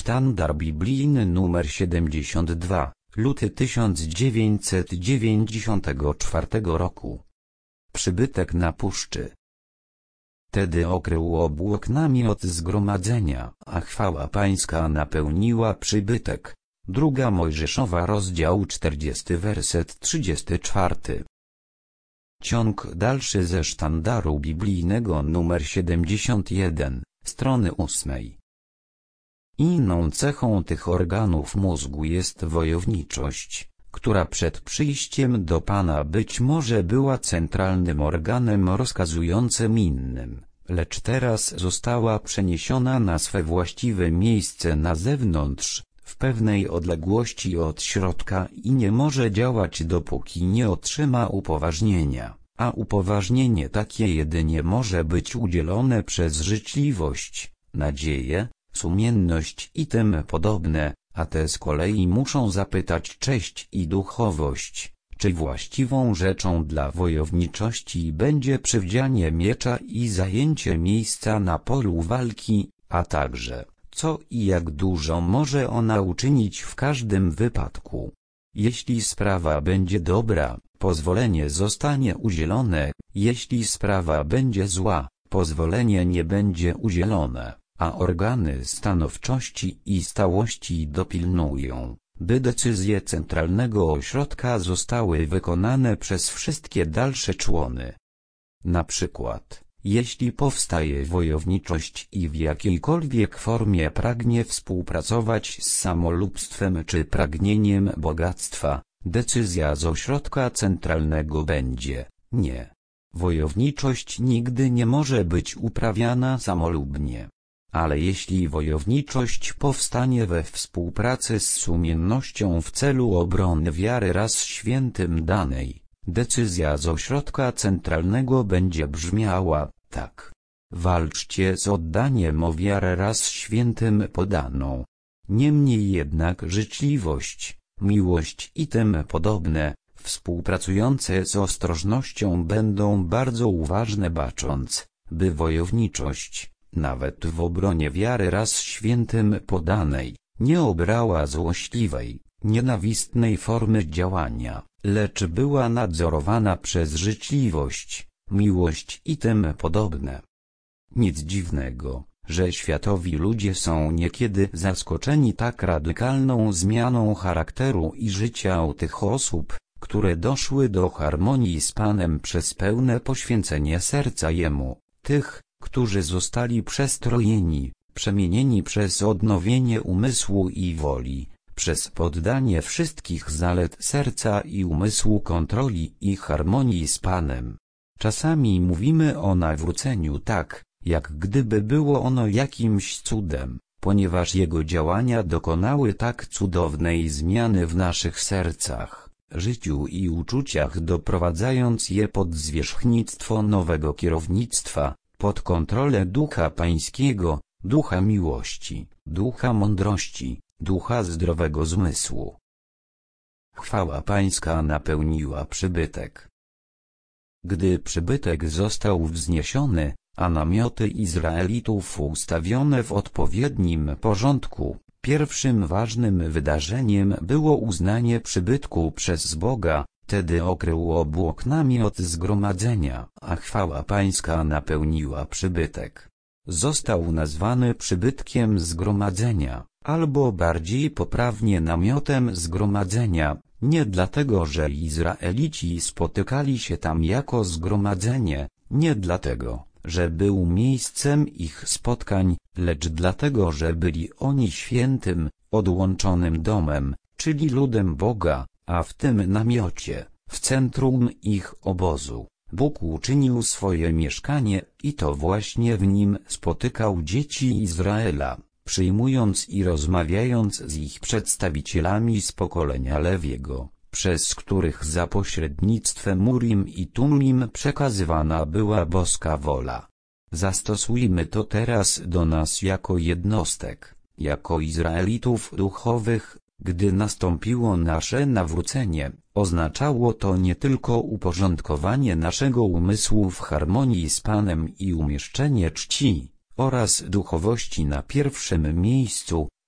Sztandar biblijny nr 72, luty 1994 roku. Przybytek na puszczy. Wtedy okrył obłok namiot zgromadzenia, a chwała Pańska napełniła przybytek. Druga Mojżeszowa, rozdział 40, werset 34. Ciąg dalszy ze Sztandaru biblijnego nr 71, strony 8. Inną cechą tych organów mózgu jest wojowniczość, która przed przyjściem do Pana być może była centralnym organem rozkazującym innym, lecz teraz została przeniesiona na swe właściwe miejsce na zewnątrz, w pewnej odległości od środka i nie może działać dopóki nie otrzyma upoważnienia, a upoważnienie takie jedynie może być udzielone przez życzliwość, nadzieję, sumienność i tym podobne, a te z kolei muszą zapytać cześć i duchowość, czy właściwą rzeczą dla wojowniczości będzie przywdzianie miecza i zajęcie miejsca na polu walki, a także co i jak dużo może ona uczynić w każdym wypadku. Jeśli sprawa będzie dobra, pozwolenie zostanie udzielone, jeśli sprawa będzie zła, pozwolenie nie będzie udzielone, a organy stanowczości i stałości dopilnują, by decyzje centralnego ośrodka zostały wykonane przez wszystkie dalsze człony. Na przykład, jeśli powstaje wojowniczość i w jakiejkolwiek formie pragnie współpracować z samolubstwem czy pragnieniem bogactwa, decyzja z ośrodka centralnego będzie: nie. Wojowniczość nigdy nie może być uprawiana samolubnie. Ale jeśli wojowniczość powstanie we współpracy z sumiennością w celu obrony wiary raz świętym danej, decyzja z ośrodka centralnego będzie brzmiała: tak. Walczcie z oddaniem o wiarę raz świętym podaną. Niemniej jednak życzliwość, miłość i tym podobne, współpracujące z ostrożnością będą bardzo uważne, bacząc, by wojowniczość, nawet w obronie wiary raz świętym podanej, nie obrała złośliwej, nienawistnej formy działania, lecz była nadzorowana przez życzliwość, miłość i tym podobne. Nic dziwnego, że światowi ludzie są niekiedy zaskoczeni tak radykalną zmianą charakteru i życia u tych osób, które doszły do harmonii z Panem przez pełne poświęcenie serca Jemu, tych, którzy zostali przestrojeni, przemienieni przez odnowienie umysłu i woli, przez poddanie wszystkich zalet serca i umysłu kontroli i harmonii z Panem. Czasami mówimy o nawróceniu tak, jak gdyby było ono jakimś cudem, ponieważ jego działania dokonały tak cudownej zmiany w naszych sercach, życiu i uczuciach, doprowadzając je pod zwierzchnictwo nowego kierownictwa, pod kontrolę Ducha Pańskiego, Ducha miłości, Ducha mądrości, Ducha zdrowego zmysłu. Chwała Pańska napełniła przybytek. Gdy przybytek został wzniesiony, a namioty Izraelitów ustawione w odpowiednim porządku, pierwszym ważnym wydarzeniem było uznanie przybytku przez Boga. Wtedy okrył obłok namiot zgromadzenia, a chwała Pańska napełniła przybytek. Został nazwany przybytkiem zgromadzenia, albo bardziej poprawnie namiotem zgromadzenia, nie dlatego, że Izraelici spotykali się tam jako zgromadzenie, nie dlatego, że był miejscem ich spotkań, lecz dlatego, że byli oni świętym, odłączonym domem, czyli ludem Boga, a w tym namiocie, w centrum ich obozu, Bóg uczynił swoje mieszkanie i to właśnie w nim spotykał dzieci Izraela, przyjmując i rozmawiając z ich przedstawicielami z pokolenia Lewiego, przez których za pośrednictwem Urim i Tumim przekazywana była boska wola. Zastosujmy to teraz do nas jako jednostek, jako Izraelitów duchowych. Gdy nastąpiło nasze nawrócenie, oznaczało to nie tylko uporządkowanie naszego umysłu w harmonii z Panem i umieszczenie czci oraz duchowości na pierwszym miejscu,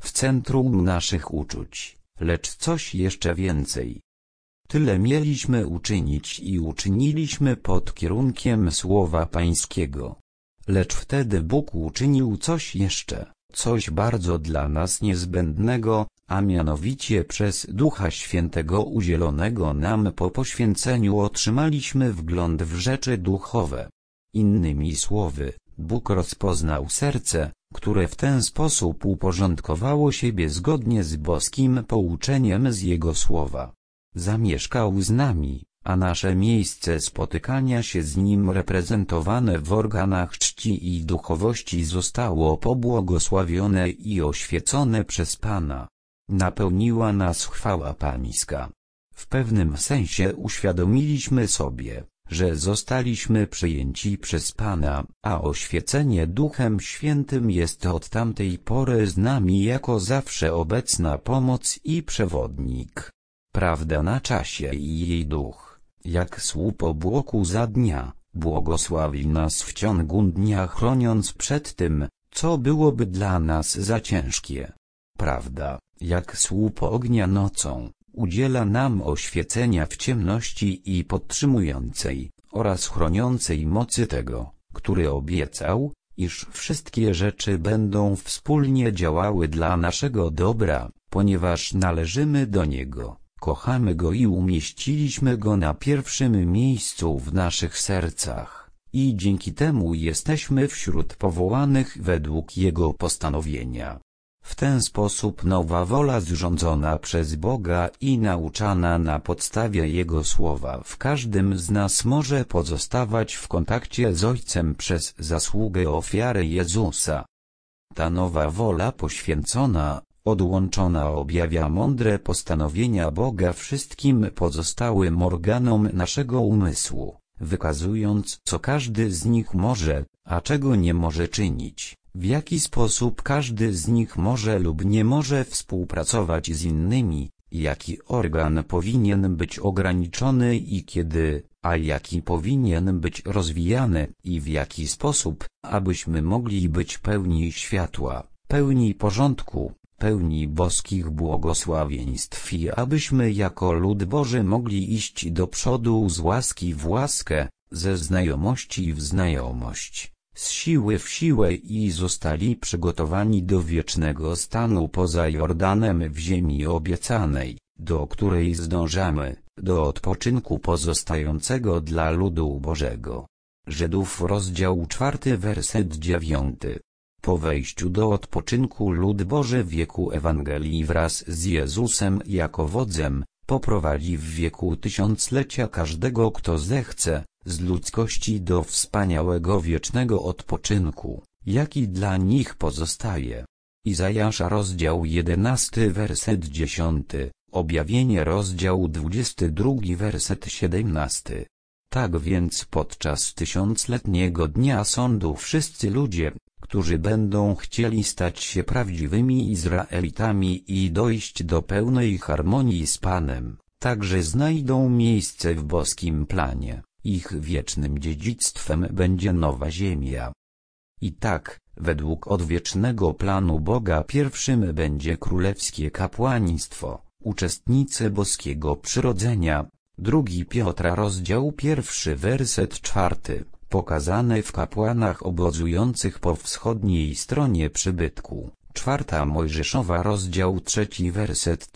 w centrum naszych uczuć, lecz coś jeszcze więcej. Tyle mieliśmy uczynić i uczyniliśmy pod kierunkiem Słowa Pańskiego. Lecz wtedy Bóg uczynił coś jeszcze, coś bardzo dla nas niezbędnego, a mianowicie przez Ducha Świętego udzielonego nam po poświęceniu otrzymaliśmy wgląd w rzeczy duchowe. Innymi słowy, Bóg rozpoznał serce, które w ten sposób uporządkowało siebie zgodnie z boskim pouczeniem z Jego Słowa. Zamieszkał z nami, a nasze miejsce spotykania się z Nim reprezentowane w organach czci i duchowości zostało pobłogosławione i oświecone przez Pana. Napełniła nas chwała Pańska. W pewnym sensie uświadomiliśmy sobie, że zostaliśmy przyjęci przez Pana, a oświecenie Duchem Świętym jest od tamtej pory z nami jako zawsze obecna pomoc i przewodnik. Prawda na czasie i jej duch, jak słup obłoku za dnia, błogosławi nas w ciągu dnia, chroniąc przed tym, co byłoby dla nas za ciężkie. Prawda, jak słup ognia nocą, udziela nam oświecenia w ciemności i podtrzymującej oraz chroniącej mocy tego, który obiecał, iż wszystkie rzeczy będą wspólnie działały dla naszego dobra, ponieważ należymy do Niego, kochamy Go i umieściliśmy Go na pierwszym miejscu w naszych sercach, i dzięki temu jesteśmy wśród powołanych według Jego postanowienia. W ten sposób nowa wola zrządzona przez Boga i nauczana na podstawie Jego Słowa w każdym z nas może pozostawać w kontakcie z Ojcem przez zasługę ofiary Jezusa. Ta nowa wola poświęcona, odłączona objawia mądre postanowienia Boga wszystkim pozostałym organom naszego umysłu, wykazując, co każdy z nich może, a czego nie może czynić. W jaki sposób każdy z nich może lub nie może współpracować z innymi, jaki organ powinien być ograniczony i kiedy, a jaki powinien być rozwijany i w jaki sposób, abyśmy mogli być pełni światła, pełni porządku, pełni boskich błogosławieństw i abyśmy jako lud Boży mogli iść do przodu z łaski w łaskę, ze znajomości w znajomość, z siły w siłę i zostali przygotowani do wiecznego stanu poza Jordanem w ziemi obiecanej, do której zdążamy, do odpoczynku pozostającego dla ludu Bożego. Żydów rozdział 4 werset 9. Po wejściu do odpoczynku lud Boży w wieku Ewangelii wraz z Jezusem jako wodzem, poprowadzi w wieku tysiąclecia każdego, kto zechce, z ludzkości do wspaniałego wiecznego odpoczynku, jaki dla nich pozostaje. Izajasza rozdział 11 werset 10, Objawienie rozdział 22 werset 17. Tak więc podczas tysiącletniego dnia sądu wszyscy ludzie, którzy będą chcieli stać się prawdziwymi Izraelitami i dojść do pełnej harmonii z Panem, także znajdą miejsce w boskim planie. Ich wiecznym dziedzictwem będzie nowa ziemia. I tak, według odwiecznego planu Boga pierwszym będzie królewskie kapłaństwo, uczestnicy boskiego przyrodzenia. 2 Piotra rozdział 1 werset 4, pokazane w kapłanach obozujących po wschodniej stronie przybytku. 4 Mojżeszowa rozdział 3 werset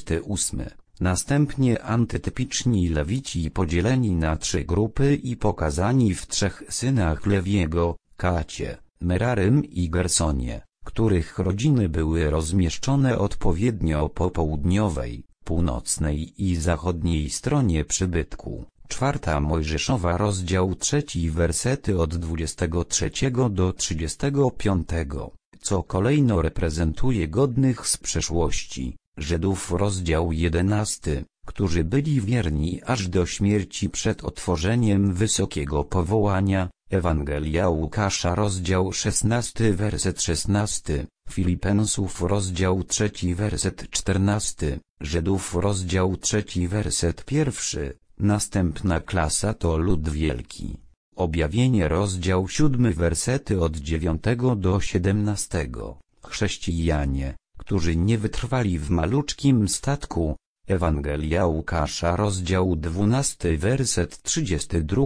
38. Następnie antytypiczni Lewici podzieleni na 3 grupy i pokazani w 3 synach Lewiego, Kacie, Merarym i Gersonie, których rodziny były rozmieszczone odpowiednio po południowej, północnej i zachodniej stronie przybytku. 4 Mojżeszowa rozdział 3 wersety od 23 do 35, co kolejno reprezentuje godnych z przeszłości Żydów rozdział 11, którzy byli wierni aż do śmierci przed otworzeniem wysokiego powołania. Ewangelia Łukasza rozdział 16 werset 16, Filipensów rozdział 3 werset 14, Żydów rozdział 3 werset 1, następna klasa to lud wielki. Objawienie rozdział 7 wersety od 9 do 17, chrześcijanie, którzy nie wytrwali w maluczkim statku. Ewangelia Łukasza rozdział 12 werset 32.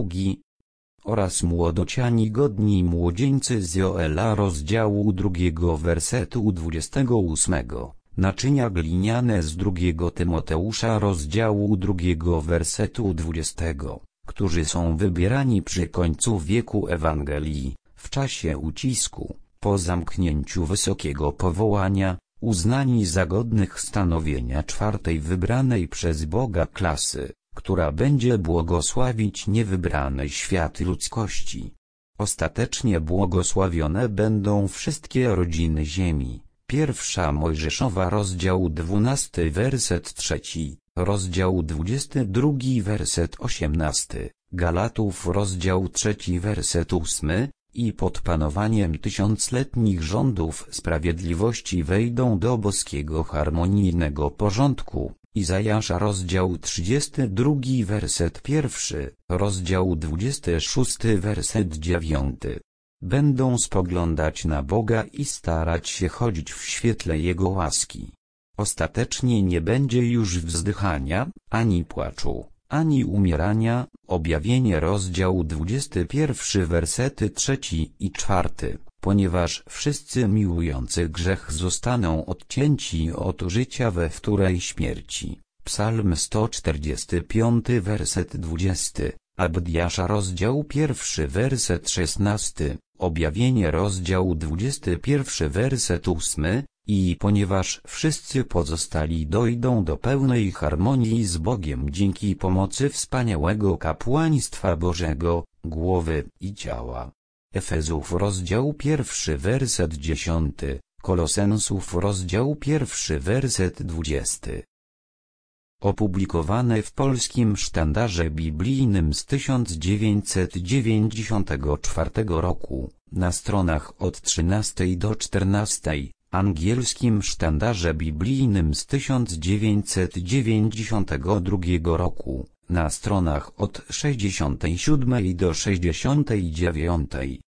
Oraz młodociani godni młodzieńcy z Joela rozdziału 2 wersetu 28. Naczynia gliniane z 2 Tymoteusza rozdziału 2 wersetu 20. Którzy są wybierani przy końcu wieku Ewangelii, w czasie ucisku, po zamknięciu wysokiego powołania, uznani za godnych stanowienia czwartej wybranej przez Boga klasy, która będzie błogosławić niewybrany świat ludzkości. Ostatecznie błogosławione będą wszystkie rodziny ziemi. Pierwsza Mojżeszowa rozdział 12 werset 3, rozdział 22 werset 18, Galatów rozdział 3 werset 8, i pod panowaniem tysiącletnich rządów sprawiedliwości wejdą do boskiego harmonijnego porządku. Izajasza rozdział 32 werset 1, rozdział 26 werset 9. Będą spoglądać na Boga i starać się chodzić w świetle Jego łaski. Ostatecznie nie będzie już wzdychania, ani płaczu, ani umierania. Objawienie rozdział 21 wersety 3 i 4. Ponieważ wszyscy miłujący grzech zostaną odcięci od życia we wtórej śmierci. Psalm 145 werset 20, Abdiasza rozdział 1 werset 16, Objawienie rozdział 21 werset 8, i ponieważ wszyscy pozostali dojdą do pełnej harmonii z Bogiem dzięki pomocy wspaniałego kapłaństwa Bożego, głowy i ciała. Efezów rozdział 1 werset 10, Kolosensów rozdział 1 werset 20. Opublikowane w Polskim Sztandarze Biblijnym z 1994 roku, na stronach od 13 do 14, Angielskim Sztandarze Biblijnym z 1992 roku, na stronach od 67 do 69.